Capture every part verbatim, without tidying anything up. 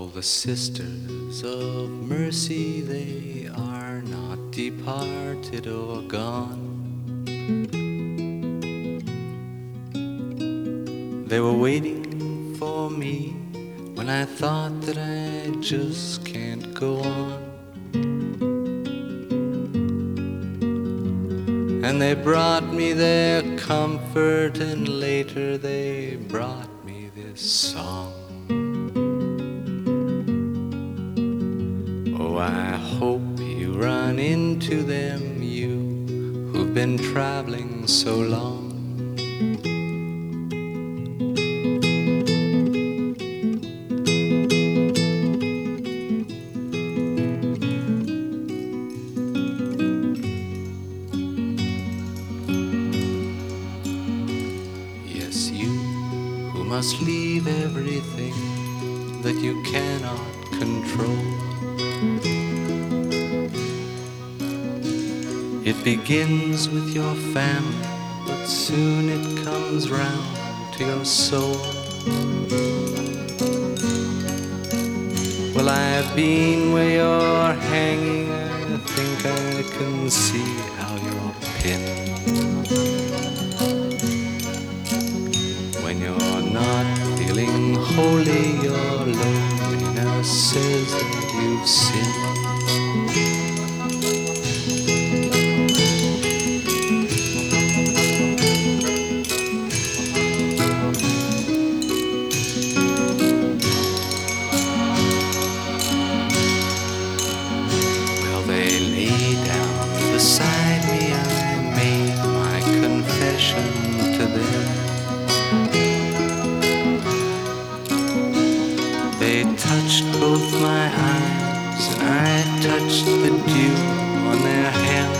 All the sisters of mercy, they are not departed or gone. They were waiting for me when I thought that I just can't go on. And they brought me their comfort, and later they brought me this song. Oh, I hope you run into them, you who've been traveling so long. Yes, you who must leave everything that you cannot control. It begins with your family, but soon it comes round to your soul. Well, I've been where you're hanging, I think I can see how you're pinned. When you're not feeling holy, your loneliness says that you've sinned. Beside me, I made my confession to them. They touched both my eyes, and I touched the dew on their hem.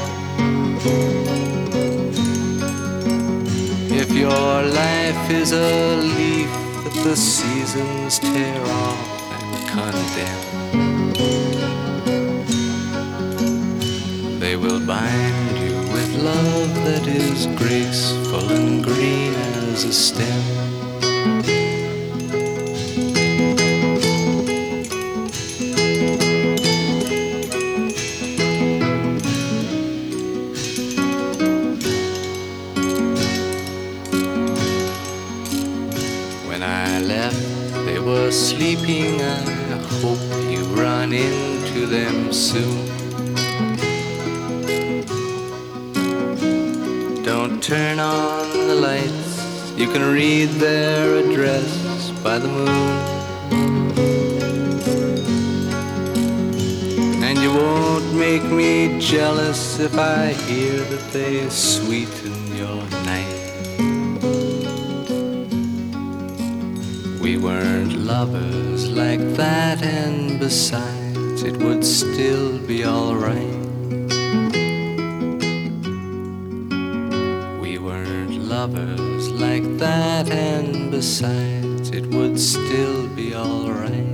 If your life is a leaf that the seasons tear off and condemn, they will bind you with love that is graceful and green as a stem. When I left, they were sleeping. I hope you run into them soon. Don't turn on the lights, you can read their address by the moon. And you won't make me jealous if I hear that they sweeten your night. We weren't lovers like that, and besides, it would still be alright. Lovers like that, and besides, it would still be alright.